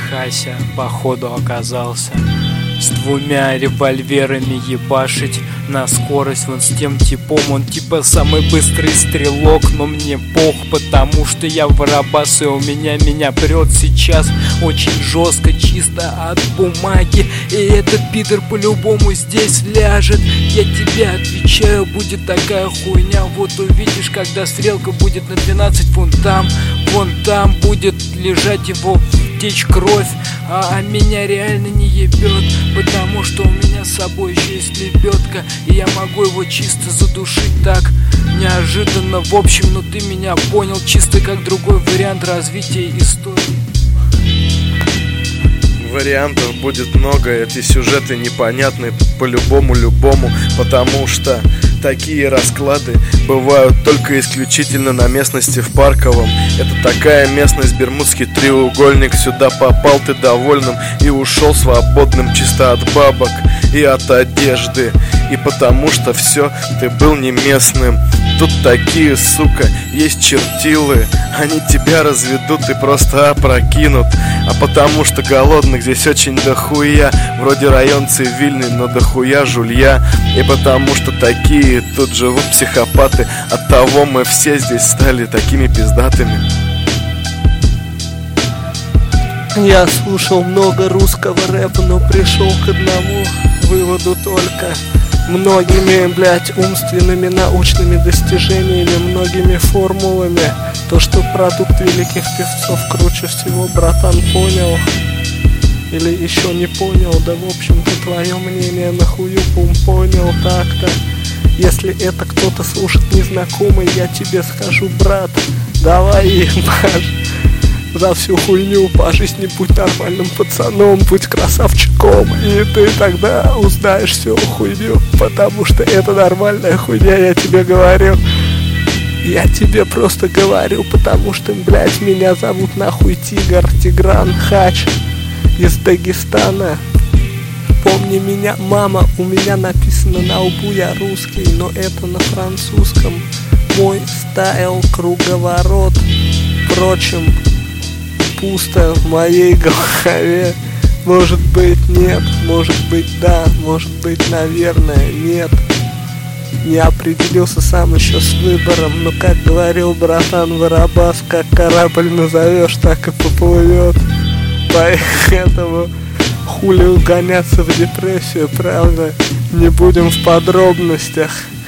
Хася походу оказался. С 2 револьверами ебашить на скорость. Вон с тем типом, он типа самый быстрый стрелок. Но мне пох, потому что я Барабас, и у меня прет сейчас очень жестко, чисто от бумаги. И этот пидор по-любому здесь ляжет. Я тебе отвечаю, будет такая хуйня. Вот увидишь, когда стрелка будет на 12, вон там будет лежать его, течь кровь. А меня реально не ебет, потому что у меня с собой еще есть лебедка, и я могу его чисто задушить так неожиданно. В общем, ну ты меня понял, чисто как другой вариант развития истории. Вариантов будет много, эти сюжеты непонятны по-любому, потому что такие расклады бывают только исключительно на местности в Парковом. Это такая местность, Бермудский треугольник. Сюда попал ты довольным и ушел свободным, чисто от бабок и от одежды. И потому что все, ты был не местным. Тут такие, сука, есть чертилы. Они тебя разведут и просто опрокинут. А потому что голодных здесь очень дохуя. Вроде район цивильный, но дохуя жулья. И потому что такие тут живут психопаты. Оттого мы все здесь стали такими пиздатыми. Я слушал много русского рэпа, но пришел к одному выводу только: многими, блять, умственными научными достижениями, многими формулами, то, что продукт великих певцов круче всего, братан, понял? Или еще не понял? Да, в общем-то, твое мнение нахую понял так-то. Если это кто-то слушает незнакомый, я тебе скажу: брат, давай ебашь за всю хуйню по жизни, будь нормальным пацаном, будь красавчиком, и ты тогда узнаешь всю хуйню, потому что это нормальная хуйня, я тебе говорю. Я тебе просто говорю, потому что, блядь, меня зовут нахуй Тигран Хач из Дагестана. Помни меня, мама, у меня написано на лбу, я русский, но это на французском. Мой стайл круговорот. Впрочем, пусто в моей голове. Может быть нет, может быть да, может быть наверное нет. Не определился сам еще с выбором, но как говорил братан Барабас, как корабль назовешь, так и поплывет. Поэтому хули угоняться в депрессию, правда, не будем в подробностях.